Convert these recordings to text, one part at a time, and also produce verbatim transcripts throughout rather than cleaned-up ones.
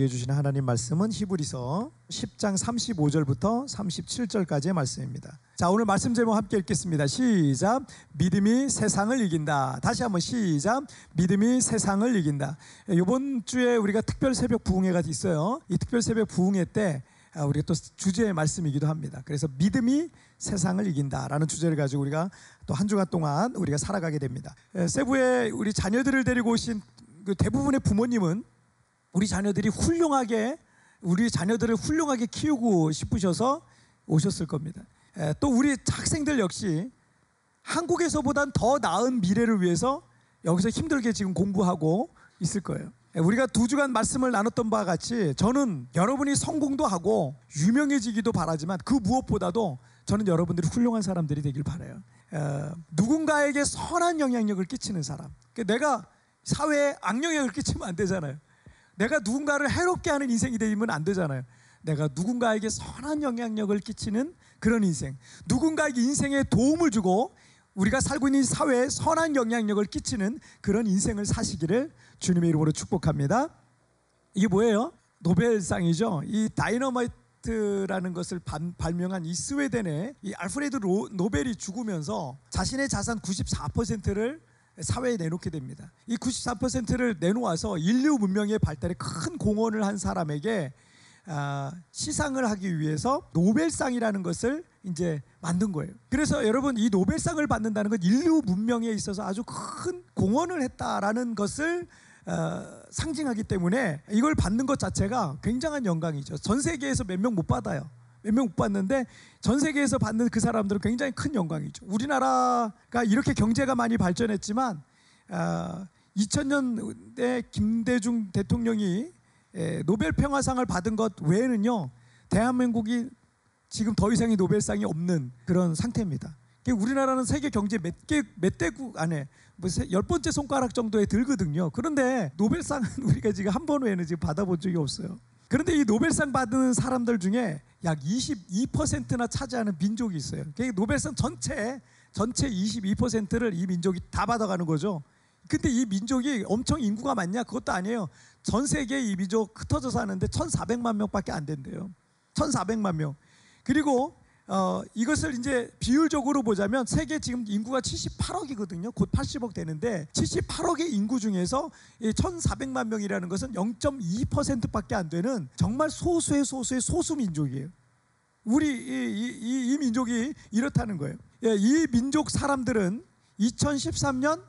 우리에게 주시는 하나님 말씀은 히브리서 십 장 삼십오 절부터 삼십칠 절까지의 말씀입니다. 자, 오늘 말씀 제목 함께 읽겠습니다. 시작. 믿음이 세상을 이긴다. 다시 한번 시작. 믿음이 세상을 이긴다. 이번 주에 우리가 특별 새벽 부흥회가 있어요. 이 특별 새벽 부흥회 때 우리가 또 주제의 말씀이기도 합니다. 그래서 믿음이 세상을 이긴다라는 주제를 가지고 우리가 또 한 주간 동안 우리가 살아가게 됩니다. 세부에 우리 자녀들을 데리고 오신 그 대부분의 부모님은 우리 자녀들이 훌륭하게 우리 자녀들을 훌륭하게 키우고 싶으셔서 오셨을 겁니다. 또 우리 학생들 역시 한국에서보단 더 나은 미래를 위해서 여기서 힘들게 지금 공부하고 있을 거예요. 우리가 두 주간 말씀을 나눴던 바와 같이 저는 여러분이 성공도 하고 유명해지기도 바라지만 그 무엇보다도 저는 여러분들이 훌륭한 사람들이 되길 바라요. 어, 누군가에게 선한 영향력을 끼치는 사람. 내가 사회에 악영향을 끼치면 안 되잖아요. 내가 누군가를 해롭게 하는 인생이 되면 안 되잖아요. 내가 누군가에게 선한 영향력을 끼치는 그런 인생, 누군가에게 인생에 도움을 주고 우리가 살고 있는 사회에 선한 영향력을 끼치는 그런 인생을 사시기를 주님의 이름으로 축복합니다. 이게 뭐예요? 노벨상이죠. 이 다이너마이트라는 것을 반, 발명한 이 스웨덴의 이 알프레드 로, 노벨이 죽으면서 자신의 자산 구십사 퍼센트를 사회에 내놓게 됩니다. 이 구십사 퍼센트를 내놓아서 인류 문명의 발달에 큰 공헌을 한 사람에게 아, 시상을 하기 위해서 노벨상이라는 것을 이제 만든 거예요. 그래서 여러분, 이 노벨상을 받는다는 건 인류 문명에 있어서 아주 큰 공헌을 했다라는 것을 어, 상징하기 때문에 이걸 받는 것 자체가 굉장한 영광이죠. 전 세계에서 몇 명 못 받아요. 몇 명 못 받는데 전 세계에서 받는 그 사람들은 굉장히 큰 영광이죠. 우리나라가 이렇게 경제가 많이 발전했지만 어, 이천 년대 김대중 대통령이 예, 노벨 평화상을 받은 것 외에는요, 대한민국이 지금 더 이상의 노벨상이 없는 그런 상태입니다. 우리나라는 세계 경제 몇 개, 몇 대국 안에 뭐 열 번째 손가락 정도에 들거든요. 그런데 노벨상은 우리가 지금 한 번 외에는 지금 받아본 적이 없어요. 그런데 이 노벨상 받은 사람들 중에 약 이십이 퍼센트나 차지하는 민족이 있어요. 노벨상 전체 전체 이십이 퍼센트를 이 민족이 다 받아가는 거죠. 근데 이 민족이 엄청 인구가 많냐? 그것도 아니에요. 전 세계에 이 민족 흩어져 사는데 천사백만 명밖에 안 된대요. 천사백만 명. 그리고 어, 이것을 이제 비율적으로 보자면 세계 지금 인구가 칠십팔억이거든요. 곧 팔십억 되는데 칠십팔억의 인구 중에서 이 천사백만 명이라는 것은 영 점 이 퍼센트밖에 안 되는 정말 소수의 소수의 소수 민족이에요. 우리 이, 이, 이, 이 민족이 이렇다는 거예요. 예, 이 민족 사람들은 이천십삼 년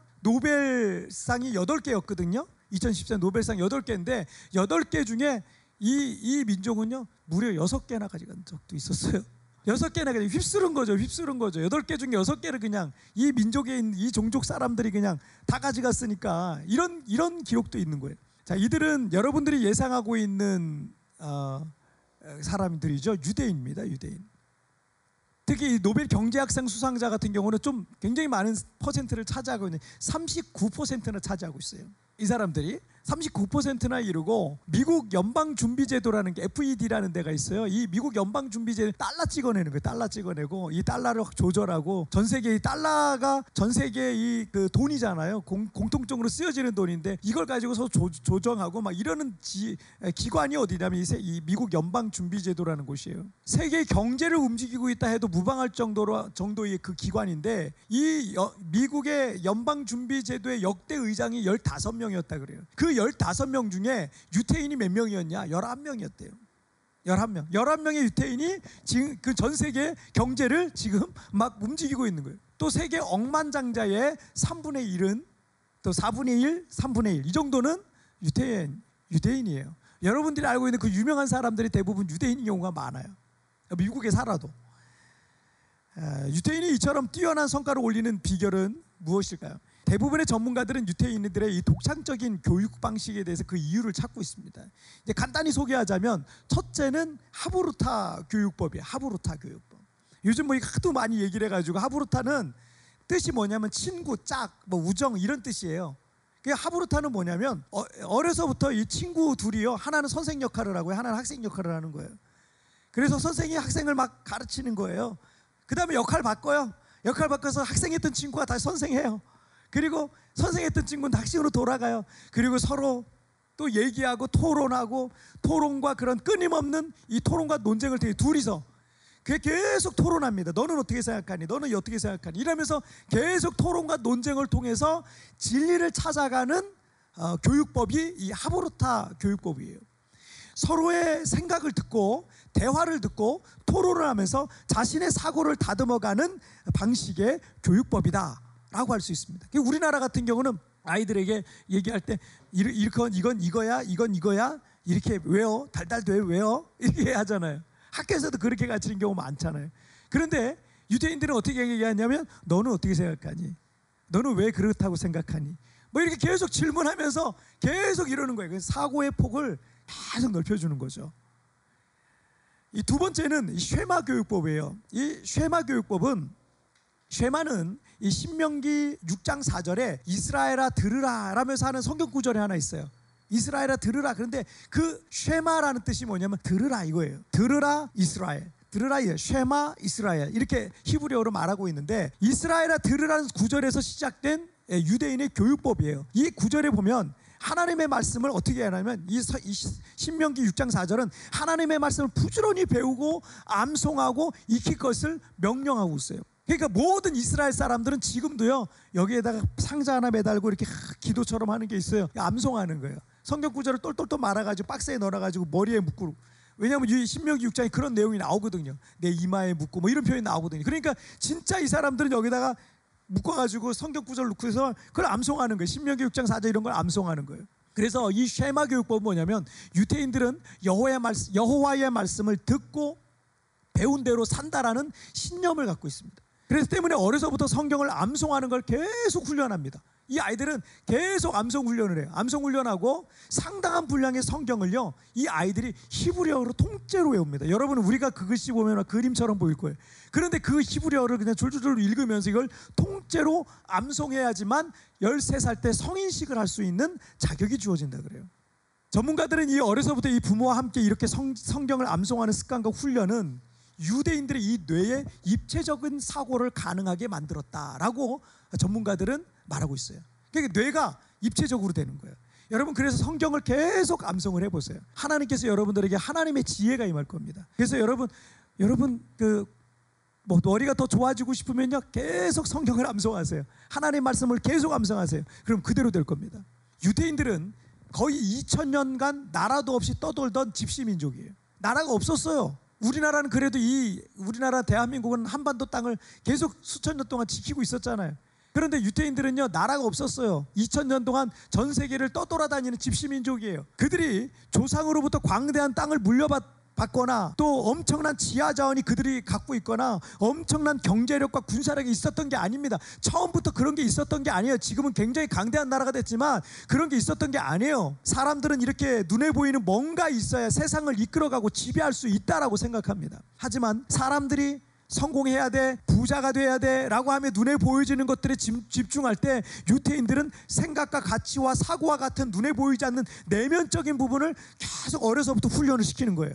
노벨상이 여덟 개였거든요. 이천십삼 년 노벨상 여덟 개인데 여덟 개 중에 이, 이 민족은요 무려 여섯 개나 가져간 적도 있었어요. 여섯 개나 그냥 휩쓸은 거죠. 휩쓸은 거죠. 여덟 개 중에 여섯 개를 그냥 이 민족에 있는 이 종족 사람들이 그냥 다 가져갔으니까 이런 이런 기록도 있는 거예요. 자, 이들은 여러분들이 예상하고 있는 어, 사람들이죠. 유대인입니다. 유대인. 특히 이 노벨 경제학상 수상자 같은 경우는 좀 굉장히 많은 퍼센트를 차지하고 있는 삼십구 퍼센트나 차지하고 있어요. 이 사람들이 삼십구 퍼센트나 이루고 미국 연방준비제도라는 게 에프이디라는 데가 있어요. 이 미국 연방준비제도 달러 찍어내는 거예요. 달러 찍어내고 이 달러를 조절하고 전 세계 이 달러가 전 세계 이 그 돈이잖아요. 공, 공통적으로 쓰여지는 돈인데 이걸 가지고서 조, 조정하고 막 이러는 지, 기관이 어디냐면 이, 세, 이 미국 연방준비제도라는 곳이에요. 세계 경제를 움직이고 있다 해도 무방할 정도로 정도의 그 기관인데 이 여, 미국의 연방준비제도의 역대 의장이 열다섯 명이었다 그래요. 그 열다섯 명 중에 유태인이 몇 명이었냐? 열한 명이었대요. 열한 명. 열한 명의 유태인이 지금 그 전 세계 경제를 지금 막 움직이고 있는 거예요. 또 세계 억만장자의 삼분의 일은 또 사분의 일, 삼분의 일. 이 정도는 유태인, 유대인이에요. 여러분들이 알고 있는 그 유명한 사람들이 대부분 유대인인 경우가 많아요. 미국에 살아도. 유태인이 이처럼 뛰어난 성과를 올리는 비결은 무엇일까요? 대부분의 전문가들은 유태인들의 이 독창적인 교육 방식에 대해서 그 이유를 찾고 있습니다. 이제 간단히 소개하자면 첫째는 하브루타 교육법이에요. 하브루타 교육법. 요즘 뭐 하도 많이 얘기를 해가지고 하브루타는 뜻이 뭐냐면 친구, 짝, 뭐 우정 이런 뜻이에요. 그 하브루타는 뭐냐면 어, 어려서부터 이 친구 둘이요. 하나는 선생 역할을 하고 하나는 학생 역할을 하는 거예요. 그래서 선생이 학생을 막 가르치는 거예요. 그 다음에 역할 바꿔요. 역할 바꿔서 학생했던 친구가 다시 선생해요. 그리고 선생했던 친구는 학생으로 돌아가요. 그리고 서로 또 얘기하고 토론하고 토론과 그런 끊임없는 이 토론과 논쟁을 통해 둘이서 그게 계속 토론합니다. 너는 어떻게 생각하니? 너는 어떻게 생각하니? 이러면서 계속 토론과 논쟁을 통해서 진리를 찾아가는 어, 교육법이 이 하브루타 교육법이에요. 서로의 생각을 듣고 대화를 듣고 토론을 하면서 자신의 사고를 다듬어가는 방식의 교육법이다 라고 할 수 있습니다. 우리나라 같은 경우는 아이들에게 얘기할 때 이건 이건 이거야 이건 이거야 이렇게 외워 달달돼 외워 이렇게 하잖아요. 학교에서도 그렇게 가르치는 경우 많잖아요. 그런데 유대인들은 어떻게 얘기하냐면 너는 어떻게 생각하니? 너는 왜 그렇다고 생각하니? 뭐 이렇게 계속 질문하면서 계속 이러는 거예요. 사고의 폭을 계속 넓혀주는 거죠. 이 두 번째는 이 쉐마 교육법이에요. 이 쉐마 교육법은 쉐마는 이 신명기 육 장 사 절에 이스라엘아 들으라 라면서 하는 성경 구절이 하나 있어요. 이스라엘아 들으라. 그런데 그 쉐마라는 뜻이 뭐냐면 들으라 이거예요. 들으라 이스라엘. 들으라 쉐마 이스라엘 이렇게 히브리어로 말하고 있는데 이스라엘아 들으라는 구절에서 시작된 유대인의 교육법이에요. 이 구절에 보면 하나님의 말씀을 어떻게 하냐면 이 신명기 육 장 사 절은 하나님의 말씀을 부지런히 배우고 암송하고 익힐 것을 명령하고 있어요. 그러니까 모든 이스라엘 사람들은 지금도요 여기에다가 상자 하나 매달고 이렇게 기도처럼 하는 게 있어요. 암송하는 거예요. 성경 구절을 똘똘똘 말아가지고 박스에 넣어가지고 머리에 묶고. 왜냐하면 이 신명기 육 장에 그런 내용이 나오거든요. 내 이마에 묶고 뭐 이런 표현이 나오거든요. 그러니까 진짜 이 사람들은 여기다가 묶어가지고 성경 구절 넣고 해서 그걸 암송하는 거예요. 신명기 육 장 사 절 이런 걸 암송하는 거예요. 그래서 이 쉐마 교육법은 뭐냐면 유대인들은 여호와의 말씀, 여호와의 말씀을 듣고 배운 대로 산다라는 신념을 갖고 있습니다. 그래서 때문에 어려서부터 성경을 암송하는 걸 계속 훈련합니다. 이 아이들은 계속 암송 훈련을 해요. 암송 훈련하고 상당한 분량의 성경을요 이 아이들이 히브리어로 통째로 외웁니다. 여러분은 우리가 그 글씨 보면 그림처럼 보일 거예요. 그런데 그 히브리어를 그냥 줄줄줄 읽으면서 이걸 통째로 암송해야지만 열세 살 때 성인식을 할 수 있는 자격이 주어진다 그래요. 전문가들은 이 어려서부터 이 부모와 함께 이렇게 성, 성경을 암송하는 습관과 훈련은 유대인들의 이 뇌에 입체적인 사고를 가능하게 만들었다라고 전문가들은 말하고 있어요. 그러니까 뇌가 입체적으로 되는 거예요. 여러분 그래서 성경을 계속 암송을 해보세요. 하나님께서 여러분들에게 하나님의 지혜가 임할 겁니다. 그래서 여러분 여러분 그 뭐 머리가 더 좋아지고 싶으면요 계속 성경을 암송하세요. 하나님의 말씀을 계속 암송하세요. 그럼 그대로 될 겁니다. 유대인들은 거의 이천 년간 나라도 없이 떠돌던 집시민족이에요. 나라가 없었어요. 우리나라는 그래도 이 우리나라 대한민국은 한반도 땅을 계속 수천 년 동안 지키고 있었잖아요. 그런데 유대인들은요 나라가 없었어요. 이천 년 동안 전 세계를 떠돌아다니는 집시민족이에요. 그들이 조상으로부터 광대한 땅을 물려받거나 또 엄청난 지하 자원이 그들이 갖고 있거나 엄청난 경제력과 군사력이 있었던 게 아닙니다. 처음부터 그런 게 있었던 게 아니에요. 지금은 굉장히 강대한 나라가 됐지만 그런 게 있었던 게 아니에요. 사람들은 이렇게 눈에 보이는 뭔가 있어야 세상을 이끌어가고 지배할 수 있다라고 생각합니다. 하지만 사람들이 성공해야 돼, 부자가 돼야 돼 라고 하며 눈에 보여지는 것들에 집중할 때 유대인들은 생각과 가치와 사고와 같은 눈에 보이지 않는 내면적인 부분을 계속 어려서부터 훈련을 시키는 거예요.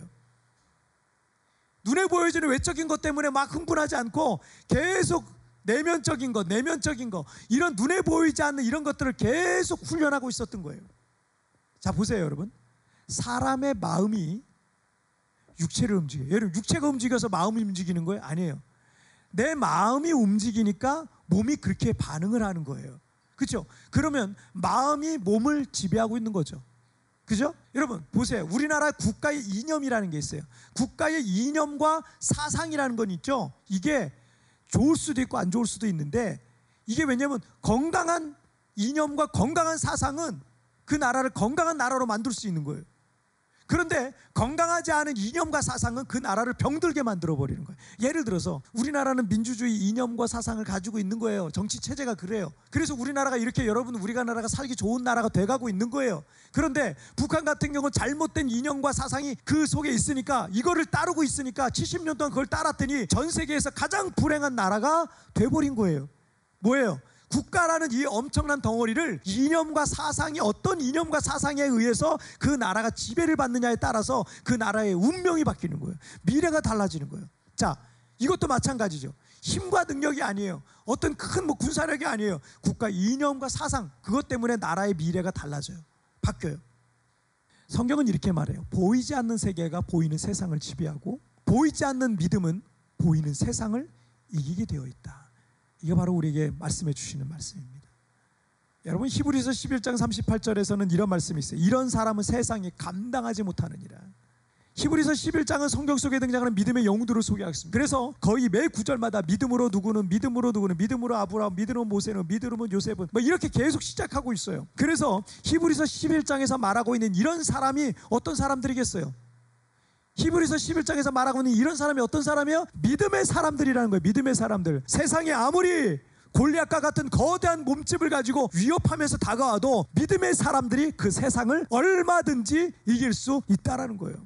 눈에 보여지는 외적인 것 때문에 막 흥분하지 않고 계속 내면적인 것, 내면적인 것 이런 눈에 보이지 않는 이런 것들을 계속 훈련하고 있었던 거예요. 자 보세요 여러분, 사람의 마음이 육체를 움직여요. 여러분 육체가 움직여서 마음이 움직이는 거예요? 아니에요. 내 마음이 움직이니까 몸이 그렇게 반응을 하는 거예요. 그렇죠? 그러면 마음이 몸을 지배하고 있는 거죠. 그죠? 여러분 보세요. 우리나라 국가의 이념이라는 게 있어요. 국가의 이념과 사상이라는 건 있죠. 이게 좋을 수도 있고 안 좋을 수도 있는데 이게 왜냐하면 건강한 이념과 건강한 사상은 그 나라를 건강한 나라로 만들 수 있는 거예요. 그런데 건강하지 않은 이념과 사상은 그 나라를 병들게 만들어버리는 거예요. 예를 들어서 우리나라는 민주주의 이념과 사상을 가지고 있는 거예요. 정치 체제가 그래요. 그래서 우리나라가 이렇게 여러분 우리가 나라가 살기 좋은 나라가 돼가고 있는 거예요. 그런데 북한 같은 경우는 잘못된 이념과 사상이 그 속에 있으니까 이거를 따르고 있으니까 칠십 년 동안 그걸 따랐더니 전 세계에서 가장 불행한 나라가 돼버린 거예요. 뭐예요? 국가라는 이 엄청난 덩어리를 이념과 사상이 어떤 이념과 사상에 의해서 그 나라가 지배를 받느냐에 따라서 그 나라의 운명이 바뀌는 거예요. 미래가 달라지는 거예요. 자, 이것도 마찬가지죠. 힘과 능력이 아니에요. 어떤 큰 뭐 군사력이 아니에요. 국가 이념과 사상 그것 때문에 나라의 미래가 달라져요. 바뀌어요. 성경은 이렇게 말해요. 보이지 않는 세계가 보이는 세상을 지배하고 보이지 않는 믿음은 보이는 세상을 이기게 되어 있다. 이게 바로 우리에게 말씀해 주시는 말씀입니다. 여러분, 히브리서 십일 장 삼십팔 절에서는 이런 말씀이 있어요. 이런 사람은 세상에 감당하지 못하느니라. 히브리서 십일 장은 성경 속에 등장하는 믿음의 영웅들을 소개하고 있습니다. 그래서 거의 매 구절마다 믿음으로 누구는, 믿음으로 누구는, 믿음으로 아브라함, 믿음으로 모세는, 믿음으로 요셉은, 뭐 이렇게 계속 시작하고 있어요. 그래서 히브리서 십일 장에서 말하고 있는 이런 사람이 어떤 사람들이겠어요? 히브리서 십일 장에서 말하고 있는 이런 사람이 어떤 사람이에요? 믿음의 사람들이라는 거예요. 믿음의 사람들. 세상에 아무리 골리앗과 같은 거대한 몸집을 가지고 위협하면서 다가와도 믿음의 사람들이 그 세상을 얼마든지 이길 수 있다라는 거예요.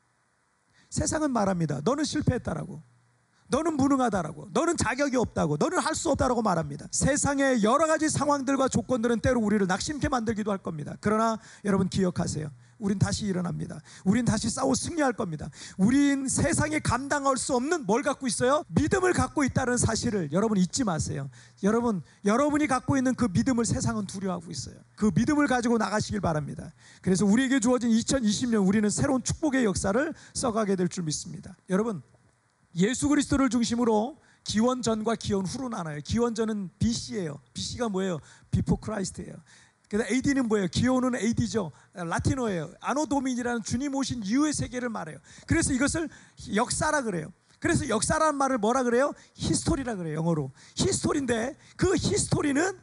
세상은 말합니다. 너는 실패했다라고, 너는 무능하다라고, 너는 자격이 없다고, 너는 할 수 없다라고 말합니다. 세상의 여러 가지 상황들과 조건들은 때로 우리를 낙심케 만들기도 할 겁니다. 그러나 여러분 기억하세요. 우린 다시 일어납니다. 우린 다시 싸워 승리할 겁니다. 우린 세상에 감당할 수 없는 뭘 갖고 있어요? 믿음을 갖고 있다는 사실을 여러분 잊지 마세요. 여러분, 여러분이 갖고 있는 그 믿음을 세상은 두려워하고 있어요. 그 믿음을 가지고 나가시길 바랍니다. 그래서 우리에게 주어진 이천이십 년 우리는 새로운 축복의 역사를 써가게 될 줄 믿습니다. 여러분, 예수 그리스도를 중심으로 기원전과 기원 후로 나눠요. 기원전은 비씨예요. 비씨가 뭐예요? Before Christ예요. 그래서 에이디는 뭐예요? 기원은 에이디죠. 라틴어예요. 아노도민이라는 주님 오신 이후의 세계를 말해요. 그래서 이것을 역사라 그래요. 그래서 역사라는 말을 뭐라 그래요? 히스토리라 그래요. 영어로 히스토리인데 그 히스토리는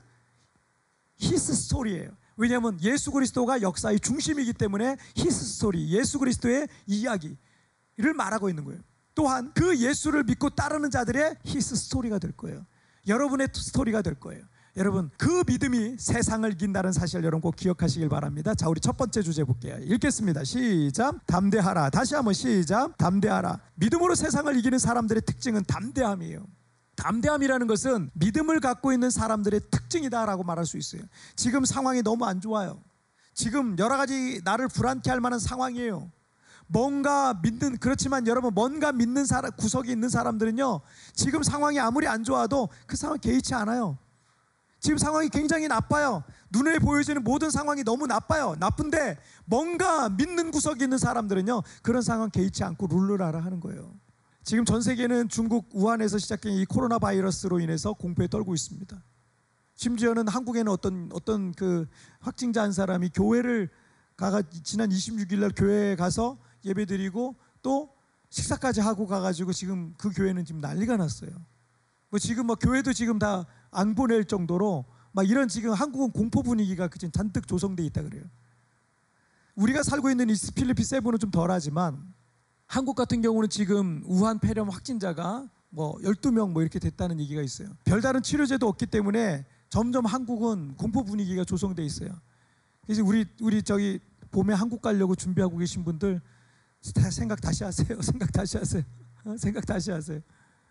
히스 스토리예요. 왜냐하면 예수 그리스도가 역사의 중심이기 때문에 히스 스토리, 예수 그리스도의 이야기를 말하고 있는 거예요. 또한 그 예수를 믿고 따르는 자들의 히스 스토리가 될 거예요. 여러분의 스토리가 될 거예요. 여러분, 그 믿음이 세상을 이긴다는 사실 여러분 꼭 기억하시길 바랍니다. 자, 우리 첫 번째 주제 볼게요. 읽겠습니다. 시작. 담대하라. 다시 한번 시작. 담대하라. 믿음으로 세상을 이기는 사람들의 특징은 담대함이에요. 담대함이라는 것은 믿음을 갖고 있는 사람들의 특징이다라고 말할 수 있어요. 지금 상황이 너무 안 좋아요. 지금 여러 가지 나를 불안케 할 만한 상황이에요. 뭔가 믿는, 그렇지만 여러분, 뭔가 믿는 사람, 구석이 있는 사람들은요, 지금 상황이 아무리 안 좋아도 그 상황 개의치 않아요. 지금 상황이 굉장히 나빠요. 눈에 보여지는 모든 상황이 너무 나빠요. 나쁜데 뭔가 믿는 구석이 있는 사람들은요, 그런 상황 개의치 않고 룰루라라 하는 거예요. 지금 전 세계는 중국 우한에서 시작된 이 코로나 바이러스로 인해서 공포에 떨고 있습니다. 심지어는 한국에는 어떤 어떤 그 확진자 한 사람이 교회를 가가 지난 이십육 일 날 교회에 가서 예배드리고 또 식사까지 하고 가가지고 지금 그 교회는 지금 난리가 났어요. 뭐 지금 뭐 교회도 지금 다 안 보낼 정도로 막 이런, 지금 한국은 공포 분위기가 지금 잔뜩 조성돼 있다 그래요. 우리가 살고 있는 이 필리핀 세부는 좀 덜하지만 한국 같은 경우는 지금 우한 폐렴 확진자가 뭐 열두 명 뭐 이렇게 됐다는 얘기가 있어요. 별다른 치료제도 없기 때문에 점점 한국은 공포 분위기가 조성돼 있어요. 그래서 우리 우리 저기 봄에 한국 가려고 준비하고 계신 분들 다 생각 다시 하세요. 생각 다시 하세요. 생각 다시 하세요.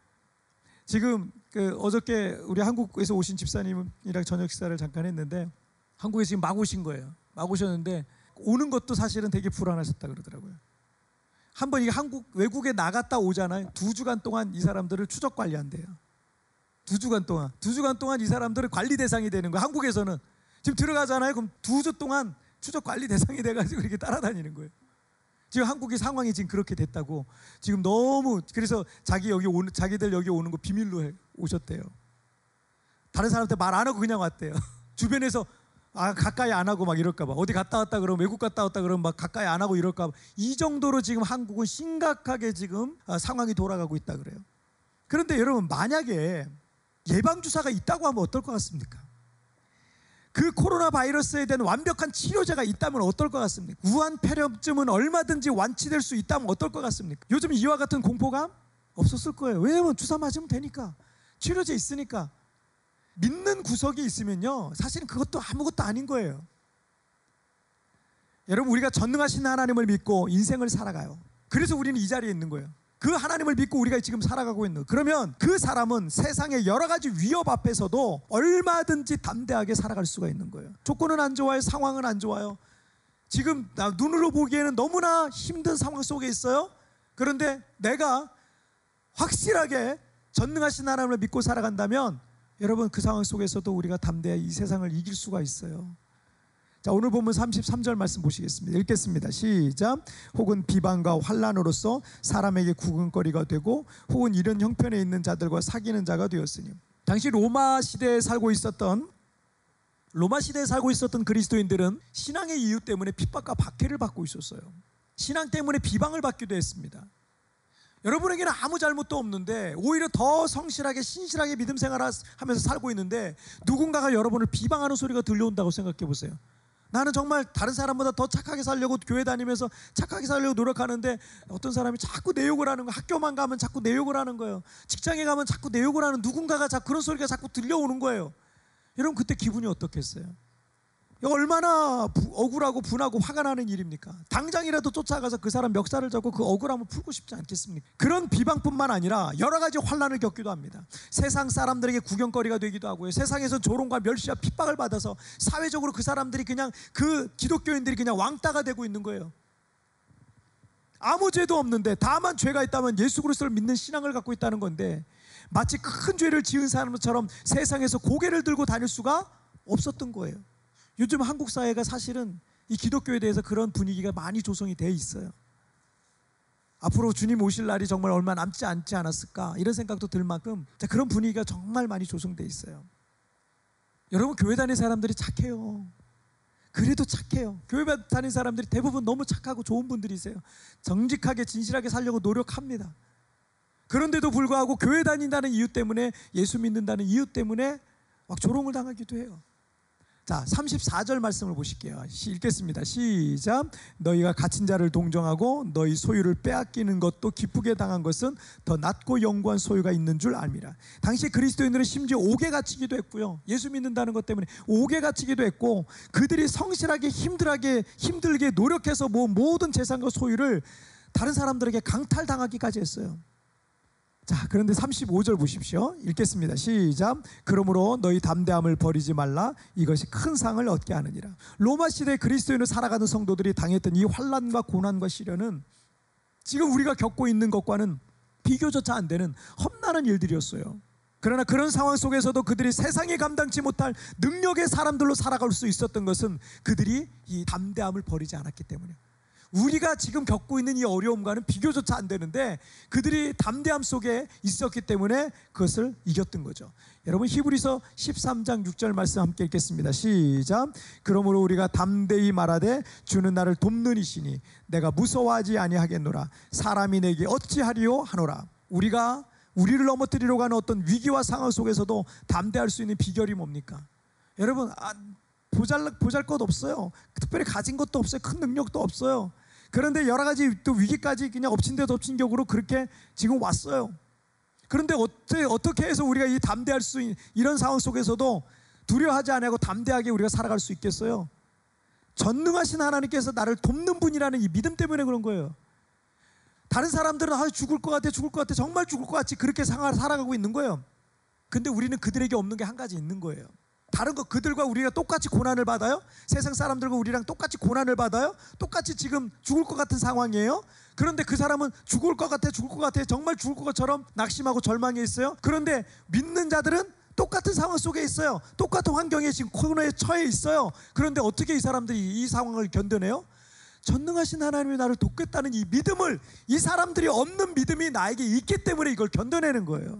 지금 그 어저께 우리 한국에서 오신 집사님이랑 저녁 식사를 잠깐 했는데 한국에 지금 막 오신 거예요. 막 오셨는데 오는 것도 사실은 되게 불안하셨다 그러더라고요. 한번 이게 한국 외국에 나갔다 오잖아요. 두 주간 동안 이 사람들을 추적 관리한대요. 두 주간 동안 두 주간 동안 이 사람들은 관리 대상이 되는 거예요. 한국에서는 지금 들어가잖아요. 그럼 두 주 동안 추적 관리 대상이 돼가지고 이렇게 따라다니는 거예요. 지금 한국의 상황이 지금 그렇게 됐다고. 지금 너무, 그래서 자기 여기 오는, 자기들 여기 오는 거 비밀로 해, 오셨대요. 다른 사람한테 말 안 하고 그냥 왔대요. 주변에서 아 가까이 안 하고 막 이럴까 봐. 어디 갔다 왔다 그러면, 외국 갔다 왔다 그러면 막 가까이 안 하고 이럴까 봐. 이 정도로 지금 한국은 심각하게 지금 상황이 돌아가고 있다 그래요. 그런데 여러분, 만약에 예방주사가 있다고 하면 어떨 것 같습니까? 그 코로나 바이러스에 대한 완벽한 치료제가 있다면 어떨 것 같습니까? 우한 폐렴증은 얼마든지 완치될 수 있다면 어떨 것 같습니까? 요즘 이와 같은 공포감 없었을 거예요. 왜냐면 주사 맞으면 되니까, 치료제 있으니까. 믿는 구석이 있으면요, 사실은 그것도 아무것도 아닌 거예요. 여러분, 우리가 전능하신 하나님을 믿고 인생을 살아가요. 그래서 우리는 이 자리에 있는 거예요. 그 하나님을 믿고 우리가 지금 살아가고 있는 거예요. 그러면 그 사람은 세상의 여러 가지 위협 앞에서도 얼마든지 담대하게 살아갈 수가 있는 거예요. 조건은 안 좋아요. 상황은 안 좋아요. 지금 눈으로 보기에는 너무나 힘든 상황 속에 있어요. 그런데 내가 확실하게 전능하신 하나님을 믿고 살아간다면 여러분, 그 상황 속에서도 우리가 담대히 이 세상을 이길 수가 있어요. 자, 오늘 본문 삼십삼 절 말씀 보시겠습니다. 읽겠습니다. 시작. 혹은 비방과 환난으로서 사람에게 구근거리가 되고 혹은 이런 형편에 있는 자들과 사귀는 자가 되었으니. 당시 로마 시대에 살고 있었던 로마 시대에 살고 있었던 그리스도인들은 신앙의 이유 때문에 핍박과 박해를 받고 있었어요. 신앙 때문에 비방을 받기도 했습니다. 여러분에게는 아무 잘못도 없는데 오히려 더 성실하게 신실하게 믿음 생활을 하면서 살고 있는데 누군가가 여러분을 비방하는 소리가 들려온다고 생각해 보세요. 나는 정말 다른 사람보다 더 착하게 살려고 교회 다니면서 착하게 살려고 노력하는데 어떤 사람이 자꾸 내 욕을 하는 거예요. 학교만 가면 자꾸 내 욕을 하는 거예요. 직장에 가면 자꾸 내 욕을 하는 누군가가 자꾸 그런 소리가 자꾸 들려오는 거예요. 여러분 그때 기분이 어떻겠어요? 이거 얼마나 부, 억울하고 분하고 화가 나는 일입니까? 당장이라도 쫓아가서 그 사람 멱살을 잡고 그 억울함을 풀고 싶지 않겠습니까? 그런 비방뿐만 아니라 여러 가지 환난을 겪기도 합니다. 세상 사람들에게 구경거리가 되기도 하고요. 세상에서 조롱과 멸시와 핍박을 받아서 사회적으로 그 사람들이 그냥 그 기독교인들이 그냥 왕따가 되고 있는 거예요. 아무 죄도 없는데 다만 죄가 있다면 예수 그리스도를 믿는 신앙을 갖고 있다는 건데 마치 큰 죄를 지은 사람처럼 세상에서 고개를 들고 다닐 수가 없었던 거예요. 요즘 한국 사회가 사실은 이 기독교에 대해서 그런 분위기가 많이 조성이 돼 있어요. 앞으로 주님 오실 날이 정말 얼마 남지 않지 않았을까 이런 생각도 들 만큼 그런 분위기가 정말 많이 조성돼 있어요. 여러분 교회 다니는 사람들이 착해요. 그래도 착해요. 교회 다니는 사람들이 대부분 너무 착하고 좋은 분들이세요. 정직하게 진실하게 살려고 노력합니다. 그런데도 불구하고 교회 다닌다는 이유 때문에 예수 믿는다는 이유 때문에 막 조롱을 당하기도 해요. 자, 삼십사 절 말씀을 보실게요. 읽겠습니다. 시작. 너희가 갇힌 자를 동정하고 너희 소유를 빼앗기는 것도 기쁘게 당한 것은 더 낫고 영구한 소유가 있는 줄 알미라. 당시 그리스도인들은 심지어 옥에 갇히기도 했고요. 예수 믿는다는 것 때문에 옥에 갇히기도 했고 그들이 성실하게 힘들게 힘들게 노력해서 모은 모든 재산과 소유를 다른 사람들에게 강탈당하기까지 했어요. 자, 그런데 삼십오 절 보십시오. 읽겠습니다. 시작. 그러므로 너희 담대함을 버리지 말라. 이것이 큰 상을 얻게 하느니라. 로마 시대 그리스도인으로 살아가는 성도들이 당했던 이 환난과 고난과 시련은 지금 우리가 겪고 있는 것과는 비교조차 안 되는 험난한 일들이었어요. 그러나 그런 상황 속에서도 그들이 세상에 감당치 못할 능력의 사람들로 살아갈 수 있었던 것은 그들이 이 담대함을 버리지 않았기 때문이에요. 우리가 지금 겪고 있는 이 어려움과는 비교조차 안 되는데 그들이 담대함 속에 있었기 때문에 그것을 이겼던 거죠. 여러분 히브리서 십삼 장 육 절 말씀 함께 읽겠습니다. 시작. 그러므로 우리가 담대히 말하되 주는 나를 돕는 이시니 내가 무서워하지 아니하겠노라. 사람이 내게 어찌하리요 하노라. 우리가 우리를 넘어뜨리려고 하는 어떤 위기와 상황 속에서도 담대할 수 있는 비결이 뭡니까? 여러분 아, 보잘, 보잘것 없어요. 특별히 가진 것도 없어요. 큰 능력도 없어요. 그런데 여러 가지 또 위기까지 그냥 엎친 데 덮친 격으로 그렇게 지금 왔어요. 그런데 어떻게, 어떻게 해서 우리가 이 담대할 수 있는 이런 상황 속에서도 두려워하지 않고 담대하게 우리가 살아갈 수 있겠어요? 전능하신 하나님께서 나를 돕는 분이라는 이 믿음 때문에 그런 거예요. 다른 사람들은 아, 죽을 것 같아 죽을 것 같아 정말 죽을 것 같이 그렇게 살아가고 있는 거예요. 근데 우리는 그들에게 없는 게 한 가지 있는 거예요. 다른 거 그들과 우리가 똑같이 고난을 받아요? 세상 사람들과 우리랑 똑같이 고난을 받아요? 똑같이 지금 죽을 것 같은 상황이에요? 그런데 그 사람은 죽을 것 같아 죽을 것 같아 정말 죽을 것처럼 낙심하고 절망해 있어요. 그런데 믿는 자들은 똑같은 상황 속에 있어요. 똑같은 환경에 지금 코로나에 처해 있어요. 그런데 어떻게 이 사람들이 이 상황을 견뎌내요? 전능하신 하나님이 나를 돕겠다는 이 믿음을, 이 사람들이 없는 믿음이 나에게 있기 때문에 이걸 견뎌내는 거예요.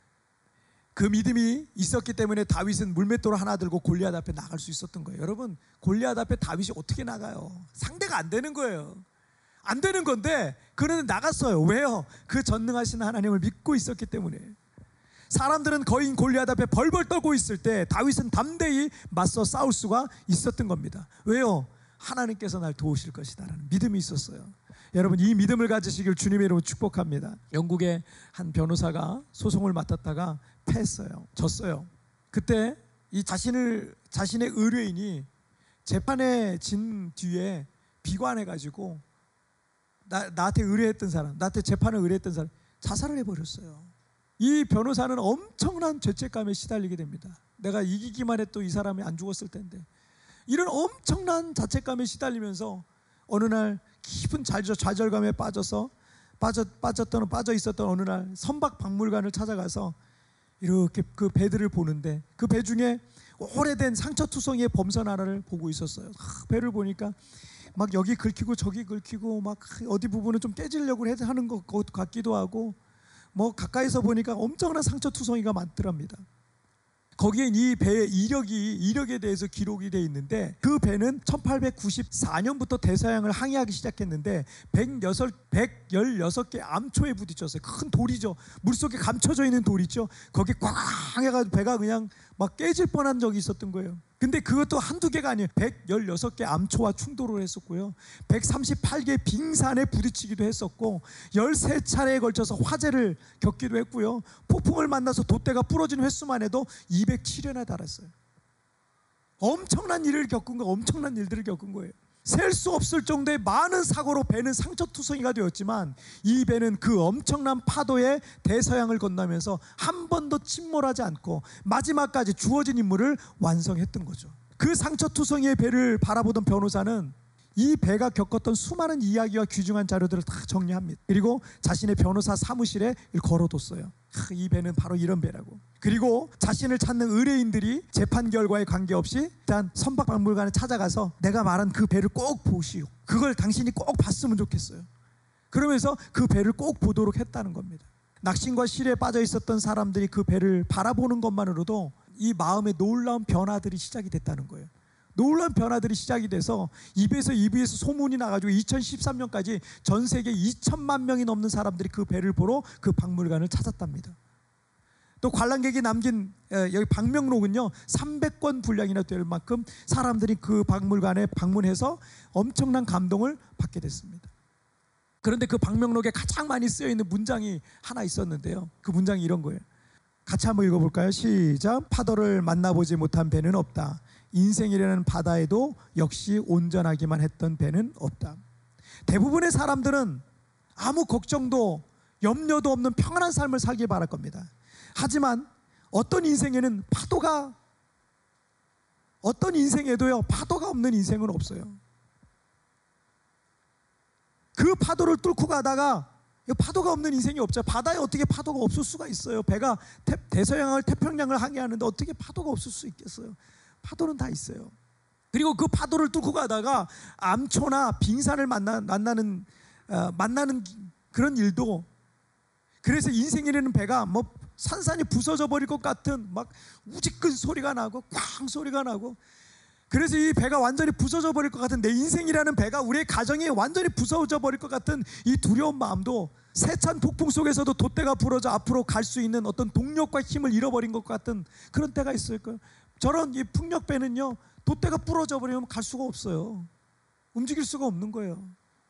그 믿음이 있었기 때문에 다윗은 물맷돌 하나 들고 골리앗 앞에 나갈 수 있었던 거예요. 여러분 골리앗 앞에 다윗이 어떻게 나가요? 상대가 안 되는 거예요. 안 되는 건데 그는 나갔어요. 왜요? 그 전능하신 하나님을 믿고 있었기 때문에. 사람들은 거인 골리앗 앞에 벌벌 떨고 있을 때 다윗은 담대히 맞서 싸울 수가 있었던 겁니다. 왜요? 하나님께서 날 도우실 것이다 라는 믿음이 있었어요. 여러분 이 믿음을 가지시길 주님의 이름으로 축복합니다. 영국의 한 변호사가 소송을 맡았다가 패했어요. 졌어요. 그때 이 자신을 자신의 의뢰인이 재판에 진 뒤에 비관해가지고 나, 나한테 의뢰했던 사람, 나한테 재판을 의뢰했던 사람 자살을 해버렸어요. 이 변호사는 엄청난 죄책감에 시달리게 됩니다. 내가 이기기만 해도 이 사람이 안 죽었을 텐데. 이런 엄청난 자책감에 시달리면서 어느 날 깊은 좌절감에 빠져서 빠져, 빠졌던, 빠져 있었던 어느 날 선박 박물관을 찾아가서 이렇게 그 배들을 보는데 그 배 중에 오래된 상처투성이의 범선 하나를 보고 있었어요. 아, 배를 보니까 막 여기 긁히고 저기 긁히고 막 어디 부분은 좀 깨지려고 하는 것 같기도 하고, 뭐 가까이서 보니까 엄청난 상처투성이가 많더랍니다. 거기엔 이 배의 이력이 이력에 대해서 기록이 되어 있는데, 그 배는 천팔백구십사 년부터 대서양을 항해하기 시작했는데 백십육 개 암초에 부딪혔어요. 큰 돌이죠. 물속에 감춰져 있는 돌 있죠. 거기 꽉 해가지고 배가 그냥 막 깨질 뻔한 적이 있었던 거예요. 근데 그것도 한두 개가 아니에요. 백십육 개 암초와 충돌을 했었고요, 백삼십팔 개 빙산에 부딪히기도 했었고, 열세 차례에 걸쳐서 화재를 겪기도 했고요, 폭풍을 만나서 돛대가 부러진 횟수만 해도 이백칠 회나 달았어요. 엄청난 일을 겪은 거, 엄청난 일들을 겪은 거예요. 셀 수 없을 정도의 많은 사고로 배는 상처투성이가 되었지만, 이 배는 그 엄청난 파도에 대서양을 건너면서 한 번도 침몰하지 않고 마지막까지 주어진 임무를 완성했던 거죠. 그 상처투성이의 배를 바라보던 변호사는 이 배가 겪었던 수많은 이야기와 귀중한 자료들을 다 정리합니다. 그리고 자신의 변호사 사무실에 걸어뒀어요. 이 배는 바로 이런 배라고. 그리고 자신을 찾는 의뢰인들이 재판 결과에 관계없이 일단 선박박물관에 찾아가서 내가 말한 그 배를 꼭 보시오, 그걸 당신이 꼭 봤으면 좋겠어요. 그러면서 그 배를 꼭 보도록 했다는 겁니다. 낙심과 실에 빠져 있었던 사람들이 그 배를 바라보는 것만으로도 이 마음에 놀라운 변화들이 시작이 됐다는 거예요. 놀라운 변화들이 시작이 돼서 입에서 입에서 소문이 나가지고 이천십삼 년까지 전 세계 이천만 명이 넘는 사람들이 그 배를 보러 그 박물관을 찾았답니다. 또 관람객이 남긴 여기 방명록은요 삼백 권 분량이나 될 만큼 사람들이 그 박물관에 방문해서 엄청난 감동을 받게 됐습니다. 그런데 그 방명록에 가장 많이 쓰여 있는 문장이 하나 있었는데요, 그 문장이 이런 거예요. 같이 한번 읽어볼까요? 시작. 파도를 만나보지 못한 배는 없다. 인생이라는 바다에도 역시 온전하기만 했던 배는 없다. 대부분의 사람들은 아무 걱정도 염려도 없는 평안한 삶을 살길 바랄 겁니다. 하지만 어떤 인생에는 파도가 어떤 인생에도요 파도가 없는 인생은 없어요. 그 파도를 뚫고 가다가 파도가 없는 인생이 없죠. 바다에 어떻게 파도가 없을 수가 있어요? 배가 태, 대서양을 태평양을 항해하는데 어떻게 파도가 없을 수 있겠어요? 파도는 다 있어요. 그리고 그 파도를 뚫고 가다가 암초나 빙산을 만나, 만나는 어, 만나는 그런 일도, 그래서 인생이라는 배가 뭐 산산이 부서져 버릴 것 같은 막 우지끈 소리가 나고 꽝 소리가 나고, 그래서 이 배가 완전히 부서져 버릴 것 같은, 내 인생이라는 배가 우리의 가정이 완전히 부서져 버릴 것 같은 이 두려운 마음도, 세찬 폭풍 속에서도 돛대가 부러져 앞으로 갈 수 있는 어떤 동력과 힘을 잃어버린 것 같은 그런 때가 있을 거예요. 저런 이 풍력배는요 돛대가 부러져 버리면 갈 수가 없어요. 움직일 수가 없는 거예요.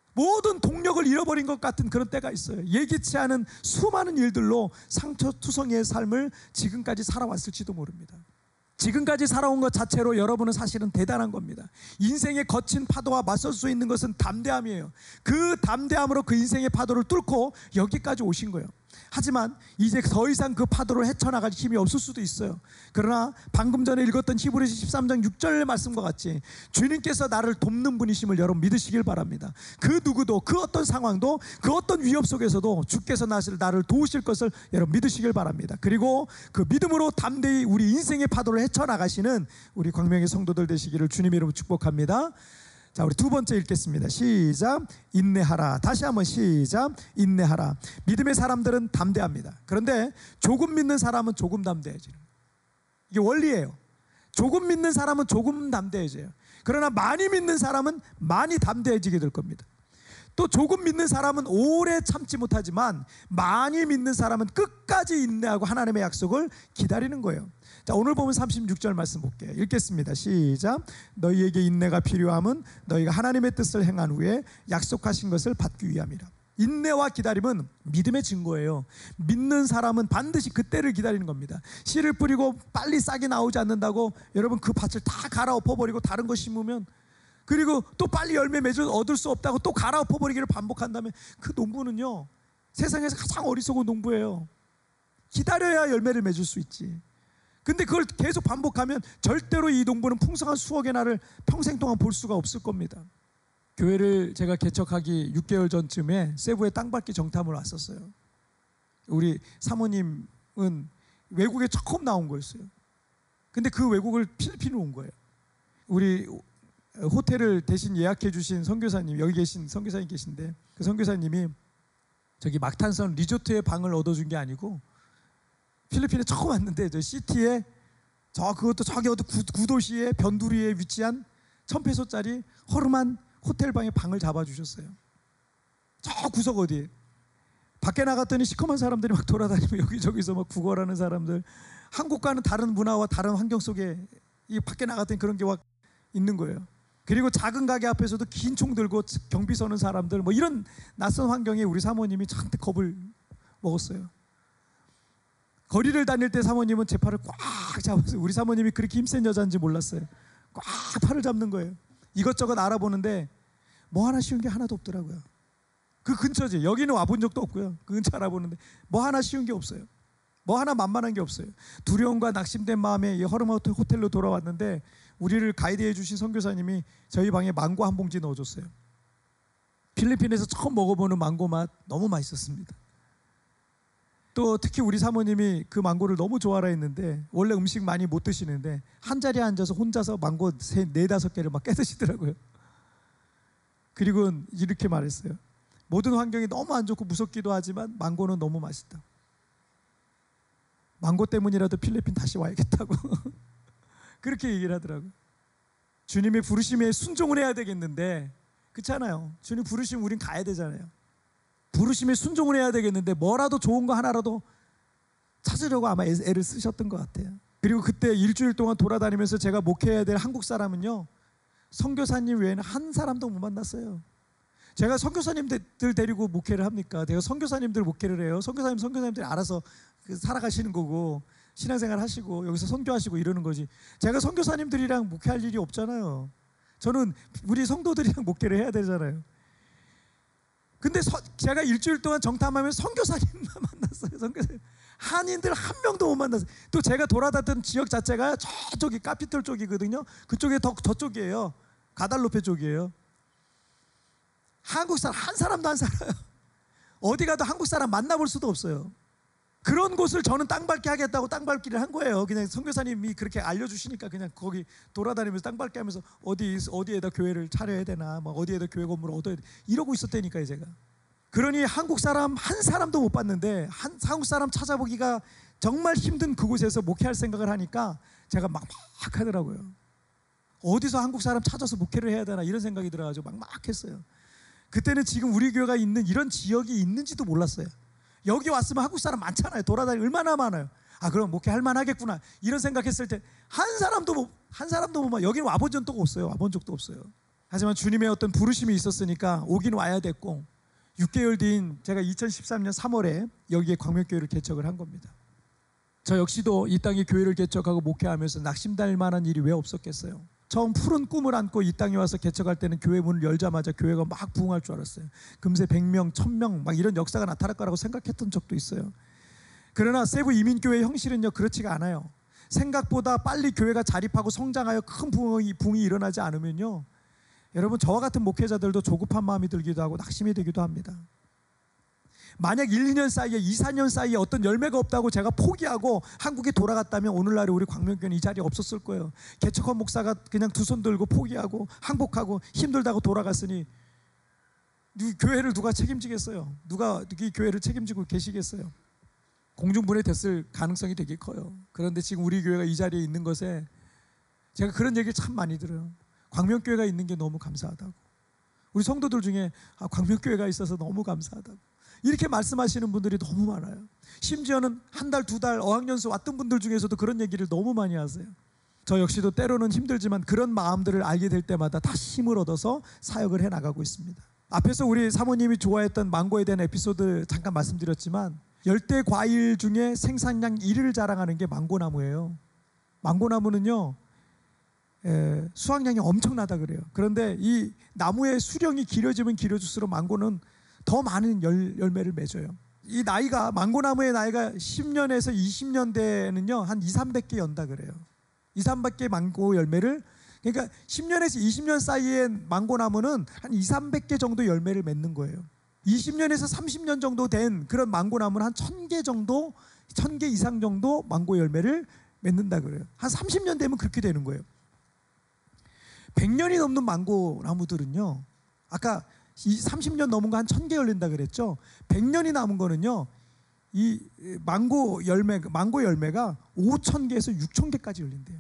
모든 동력을 잃어버린 것 같은 그런 때가 있어요. 예기치 않은 수많은 일들로 상처투성이의 삶을 지금까지 살아왔을지도 모릅니다. 지금까지 살아온 것 자체로 여러분은 사실은 대단한 겁니다. 인생의 거친 파도와 맞설 수 있는 것은 담대함이에요. 그 담대함으로 그 인생의 파도를 뚫고 여기까지 오신 거예요. 하지만 이제 더 이상 그 파도를 헤쳐나갈 힘이 없을 수도 있어요. 그러나 방금 전에 읽었던 히브리서 십삼 장 육 절 말씀과 같이 주님께서 나를 돕는 분이심을 여러분 믿으시길 바랍니다. 그 누구도, 그 어떤 상황도, 그 어떤 위협 속에서도 주께서 나를 도우실 것을 여러분 믿으시길 바랍니다. 그리고 그 믿음으로 담대히 우리 인생의 파도를 헤쳐나가시는 우리 광명의 성도들 되시기를 주님의 이름으로 축복합니다. 자, 우리 두 번째 읽겠습니다. 시작. 인내하라. 다시 한번 시작. 인내하라. 믿음의 사람들은 담대합니다. 그런데 조금 믿는 사람은 조금 담대해지는 거예요. 이게 원리예요. 조금 믿는 사람은 조금 담대해져요. 그러나 많이 믿는 사람은 많이 담대해지게 될 겁니다. 또 조금 믿는 사람은 오래 참지 못하지만 많이 믿는 사람은 끝까지 인내하고 하나님의 약속을 기다리는 거예요. 자, 오늘 보면 삼십육 절 말씀 볼게요. 읽겠습니다. 시작. 너희에게 인내가 필요함은 너희가 하나님의 뜻을 행한 후에 약속하신 것을 받기 위함이라. 인내와 기다림은 믿음의 증거예요. 믿는 사람은 반드시 그때를 기다리는 겁니다. 씨를 뿌리고 빨리 싹이 나오지 않는다고 여러분 그 밭을 다 갈아엎어버리고 다른 거 심으면, 그리고 또 빨리 열매 맺어 얻을 수 없다고 또 갈아엎어버리기를 반복한다면 그 농부는요 세상에서 가장 어리석은 농부예요. 기다려야 열매를 맺을 수 있지. 근데 그걸 계속 반복하면 절대로 이 농부는 풍성한 수억의 날을 평생 동안 볼 수가 없을 겁니다. 교회를 제가 개척하기 육 개월 전쯤에 세부에 땅밟기 정탐을 왔었어요. 우리 사모님은 외국에 처음 나온 거였어요. 근데 그 외국을 필리핀으로 온 거예요. 우리 호텔을 대신 예약해 주신 선교사님, 여기 계신 선교사님 계신데, 그 선교사님이 저기 막탄선 리조트에 방을 얻어준 게 아니고 필리핀에 처음 왔는데 저 시티에 저 그것도 저기 어디 구, 구도시의 변두리에 위치한 천 페소짜리 허름한 호텔 방에 방을 잡아주셨어요. 저 구석 어디에. 밖에 나갔더니 시커먼 사람들이 막 돌아다니고 여기저기서 막 구걸하는 사람들, 한국과는 다른 문화와 다른 환경 속에 이 밖에 나갔더니 그런 게 막 있는 거예요. 그리고 작은 가게 앞에서도 긴 총 들고 경비 서는 사람들, 뭐 이런 낯선 환경에 우리 사모님이 잔뜩 겁을 먹었어요. 거리를 다닐 때 사모님은 제 팔을 꽉 잡았어요. 우리 사모님이 그렇게 힘센 여자인지 몰랐어요. 꽉 팔을 잡는 거예요. 이것저것 알아보는데 뭐 하나 쉬운 게 하나도 없더라고요. 그 근처지. 여기는 와본 적도 없고요. 그 근처 알아보는데 뭐 하나 쉬운 게 없어요. 뭐 하나 만만한 게 없어요. 두려움과 낙심된 마음에 이 허름한 호텔로 돌아왔는데 우리를 가이드해 주신 선교사님이 저희 방에 망고 한 봉지 넣어줬어요. 필리핀에서 처음 먹어보는 망고 맛 너무 맛있었습니다. 또 특히 우리 사모님이 그 망고를 너무 좋아라 했는데 원래 음식 많이 못 드시는데 한 자리에 앉아서 혼자서 망고 세, 네다섯 개를 막 깨드시더라고요. 그리고 이렇게 말했어요. 모든 환경이 너무 안 좋고 무섭기도 하지만 망고는 너무 맛있다. 망고 때문이라도 필리핀 다시 와야겠다고 그렇게 얘기를 하더라고요. 주님의 부르심에 순종을 해야 되겠는데, 그렇잖아요. 주님 부르시면 우린 가야 되잖아요. 부르심에 순종을 해야 되겠는데 뭐라도 좋은 거 하나라도 찾으려고 아마 애를 쓰셨던 것 같아요. 그리고 그때 일주일 동안 돌아다니면서 제가 목회해야 될 한국 사람은요, 선교사님 외에는 한 사람도 못 만났어요. 제가 선교사님들 데리고 목회를 합니까? 내가 선교사님들 목회를 해요. 선교사님 선교사님들이 알아서 살아가시는 거고 신앙생활 하시고 여기서 선교하시고 이러는 거지. 제가 선교사님들이랑 목회할 일이 없잖아요. 저는 우리 성도들이랑 목회를 해야 되잖아요. 근데 서, 제가 일주일 동안 정탐하면서 선교사님만 만났어요. 선교사님. 한인들 한 명도 못 만났어요. 또 제가 돌아다녔던 지역 자체가 저쪽이 카피톨 쪽이거든요. 그쪽에 더 저쪽이에요. 가달로페 쪽이에요. 한국 사람 한 사람도 안 살아요. 어디 가도 한국 사람 만나볼 수도 없어요. 그런 곳을 저는 땅밟기 하겠다고 땅밟기를 한 거예요. 그냥 선교사님이 그렇게 알려주시니까 그냥 거기 돌아다니면서 땅밟기 하면서 어디, 어디에다 교회를 차려야 되나, 막 어디에다 교회 건물을 얻어야 돼, 이러고 있었다니까요 제가. 그러니 한국 사람 한 사람도 못 봤는데 한, 한국 사람 찾아보기가 정말 힘든 그곳에서 목회할 생각을 하니까 제가 막 막 하더라고요. 어디서 한국 사람 찾아서 목회를 해야 되나 이런 생각이 들어가지고 막 막 했어요. 그때는 지금 우리 교회가 있는 이런 지역이 있는지도 몰랐어요. 여기 왔으면 한국 사람 많잖아요. 돌아다니고 얼마나 많아요. 아, 그럼 목회할 만하겠구나 이런 생각했을 때 한 사람도 못, 한 사람도 못, 여기는 와본 적도 없어요. 와본 적도 없어요. 하지만 주님의 어떤 부르심이 있었으니까 오긴 와야 됐고, 육 개월 뒤인 제가 이천십삼 년 삼월에 여기에 광명교회를 개척을 한 겁니다. 저 역시도 이 땅에 교회를 개척하고 목회하면서 낙심될 만한 일이 왜 없었겠어요. 처음 푸른 꿈을 안고 이 땅에 와서 개척할 때는 교회 문을 열자마자 교회가 막 부흥할 줄 알았어요. 금세 백 명, 천 명 막 이런 역사가 나타날 거라고 생각했던 적도 있어요. 그러나 세부 이민교회 형실은요 그렇지가 않아요. 생각보다 빨리 교회가 자립하고 성장하여 큰 부흥이, 부흥이 일어나지 않으면요, 여러분 저와 같은 목회자들도 조급한 마음이 들기도 하고 낙심이 되기도 합니다. 만약 일, 이 년 사이에, 이, 사 년 사이에 어떤 열매가 없다고 제가 포기하고 한국에 돌아갔다면 오늘날에 우리 광명교회는 이 자리에 없었을 거예요. 개척한 목사가 그냥 두 손 들고 포기하고 항복하고 힘들다고 돌아갔으니 교회를 누가 책임지겠어요? 누가 이 교회를 책임지고 계시겠어요? 공중분해됐을 가능성이 되게 커요. 그런데 지금 우리 교회가 이 자리에 있는 것에 제가 그런 얘기를 참 많이 들어요. 광명교회가 있는 게 너무 감사하다고. 우리 성도들 중에 아, 광명교회가 있어서 너무 감사하다고 이렇게 말씀하시는 분들이 너무 많아요. 심지어는 한 달, 두 달 어학연수 왔던 분들 중에서도 그런 얘기를 너무 많이 하세요. 저 역시도 때로는 힘들지만 그런 마음들을 알게 될 때마다 다시 힘을 얻어서 사역을 해나가고 있습니다. 앞에서 우리 사모님이 좋아했던 망고에 대한 에피소드 잠깐 말씀드렸지만 열대 과일 중에 생산량 일 위를 자랑하는 게 망고나무예요. 망고나무는요 에, 수확량이 엄청나다 그래요. 그런데 이 나무의 수령이 길어지면 길어질수록 망고는 더 많은 열, 열매를 맺어요. 이 나이가, 망고나무의 나이가 십 년에서 이십 년 대는요 한 이삼백 개 연다 그래요. 이삼백 개 망고 열매를, 그러니까 십 년에서 이십 년 사이의 망고나무는 한 이삼백 개 정도 열매를 맺는 거예요. 이십 년에서 삼십 년 정도 된 그런 망고나무는 한 천 개 정도, 천 개 이상 정도 망고 열매를 맺는다 그래요. 한 삼십 년 되면 그렇게 되는 거예요. 백 년이 넘는 망고 나무들은요, 아까 이 삼십 년 넘은 거 한 천 개 열린다 그랬죠. 백 년이 남은 거는요, 이 망고 열매, 망고 열매가 오천 개에서 육천 개까지 열린대요.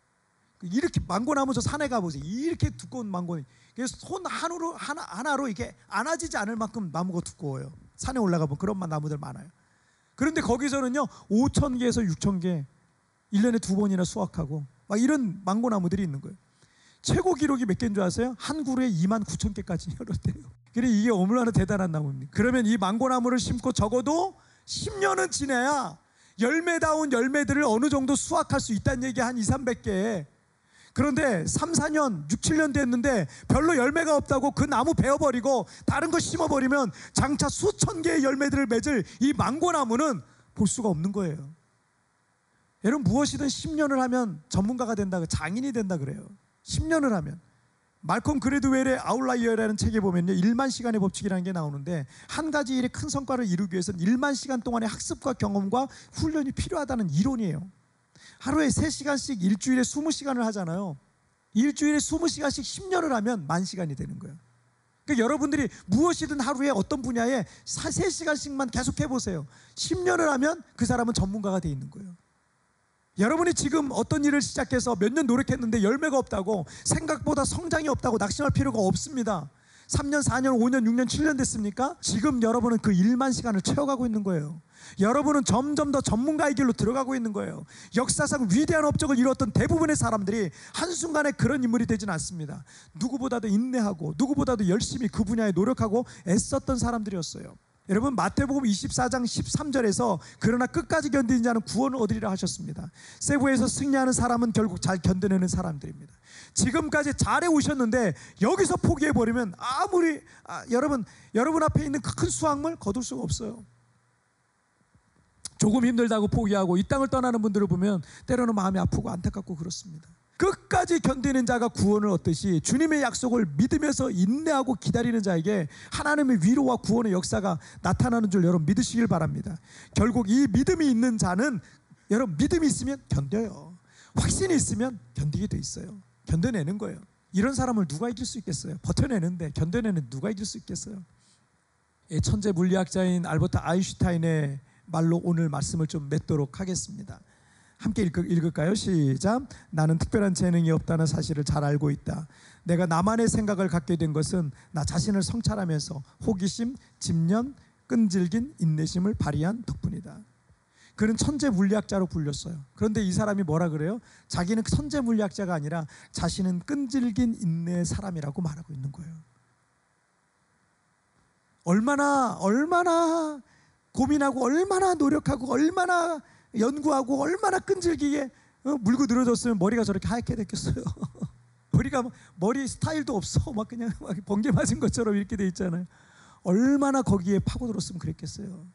이렇게 망고 나무 저 산에 가보세요. 이렇게 두꺼운 망고, 그래서 손 하나로, 하나, 하나로 이게 안아지지 않을 만큼 나무가 두꺼워요. 산에 올라가 보면 그런 나무들 많아요. 그런데 거기서는요, 오천 개에서 육천 개 일 년에 두 번이나 수확하고 막 이런 망고 나무들이 있는 거예요. 최고 기록이 몇 개인 줄 아세요? 한 그루에 이만 구천 개까지 열었대요. 그래, 이게 얼마나 대단한 나무입니까? 그러면 이 망고 나무를 심고 적어도 십 년은 지나야 열매다운 열매들을 어느 정도 수확할 수 있다는 얘기, 한 이삼백 개. 그런데 삼, 사 년, 육, 칠 년 됐는데 별로 열매가 없다고 그 나무 베어버리고 다른 거 심어버리면 장차 수천 개의 열매들을 맺을 이 망고 나무는 볼 수가 없는 거예요. 여러분, 무엇이든 십 년을 하면 전문가가 된다, 장인이 된다 그래요. 십 년을 하면. 말콤 그레드웰의 아웃라이어라는 책에 보면요, 일만 시간의 법칙이라는 게 나오는데, 한 가지 일에 큰 성과를 이루기 위해서는 일만 시간 동안의 학습과 경험과 훈련이 필요하다는 이론이에요. 하루에 세 시간씩 일주일에 이십 시간을 하잖아요. 일주일에 이십 시간씩 십 년을 하면 만 시간이 되는 거예요. 그러니까 여러분들이 무엇이든 하루에 어떤 분야에 세 시간씩만 계속 해보세요. 십 년을 하면 그 사람은 전문가가 돼 있는 거예요. 여러분이 지금 어떤 일을 시작해서 몇 년 노력했는데 열매가 없다고, 생각보다 성장이 없다고 낙심할 필요가 없습니다. 삼 년, 사 년, 오 년, 육 년, 칠 년 됐습니까? 지금 여러분은 그 일만 시간을 채워가고 있는 거예요. 여러분은 점점 더 전문가의 길로 들어가고 있는 거예요. 역사상 위대한 업적을 이루었던 대부분의 사람들이 한순간에 그런 인물이 되지는 않습니다. 누구보다도 인내하고 누구보다도 열심히 그 분야에 노력하고 애썼던 사람들이었어요. 여러분, 마태복음 이십사 장 십삼 절에서 그러나 끝까지 견디는 자는 구원을 얻으리라 하셨습니다. 세부에서 승리하는 사람은 결국 잘 견뎌내는 사람들입니다. 지금까지 잘해 오셨는데 여기서 포기해버리면 아무리 아, 여러분 여러분 앞에 있는 큰 수확물 거둘 수가 없어요. 조금 힘들다고 포기하고 이 땅을 떠나는 분들을 보면 때로는 마음이 아프고 안타깝고 그렇습니다. 끝까지 견디는 자가 구원을 얻듯이 주님의 약속을 믿으면서 인내하고 기다리는 자에게 하나님의 위로와 구원의 역사가 나타나는 줄 여러분 믿으시길 바랍니다. 결국 이 믿음이 있는 자는, 여러분, 믿음이 있으면 견뎌요. 확신이 있으면 견디게 돼 있어요. 견뎌내는 거예요. 이런 사람을 누가 이길 수 있겠어요? 버텨내는데 견뎌내는 누가 이길 수 있겠어요? 천재 물리학자인 알버트 아인슈타인의 말로 오늘 말씀을 좀 맺도록 하겠습니다. 함께 읽을까요? 시작. 나는 특별한 재능이 없다는 사실을 잘 알고 있다. 내가 나만의 생각을 갖게 된 것은 나 자신을 성찰하면서 호기심, 집념, 끈질긴 인내심을 발휘한 덕분이다. 그는 천재 물리학자로 불렸어요. 그런데 이 사람이 뭐라 그래요? 자기는 천재 물리학자가 아니라 자신은 끈질긴 인내의 사람이라고 말하고 있는 거예요. 얼마나 얼마나 고민하고 얼마나 노력하고 얼마나 연구하고 얼마나 끈질기게 물고 늘어졌으면 머리가 저렇게 하얗게 됐겠어요. 머리가 머리 스타일도 없어. 막 그냥 막 번개 맞은 것처럼 이렇게 돼 있잖아요. 얼마나 거기에 파고들었으면 그랬겠어요.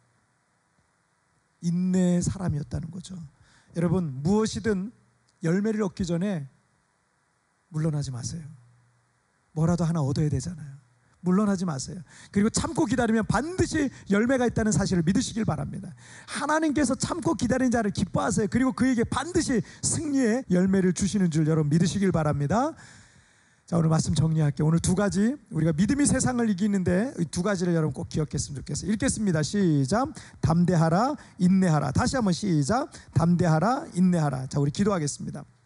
인내의 사람이었다는 거죠. 여러분, 무엇이든 열매를 얻기 전에 물러나지 마세요. 뭐라도 하나 얻어야 되잖아요. 물러나지 마세요. 그리고 참고 기다리면 반드시 열매가 있다는 사실을 믿으시길 바랍니다. 하나님께서 참고 기다리는 자를 기뻐하세요. 그리고 그에게 반드시 승리의 열매를 주시는 줄 여러분 믿으시길 바랍니다. 자, 오늘 말씀 정리할게요. 오늘 두 가지, 우리가 믿음이 세상을 이기는데 이 두 가지를 여러분 꼭 기억했으면 좋겠어요. 읽겠습니다. 시작. 담대하라, 인내하라. 다시 한번 시작. 담대하라, 인내하라. 자, 우리 기도하겠습니다.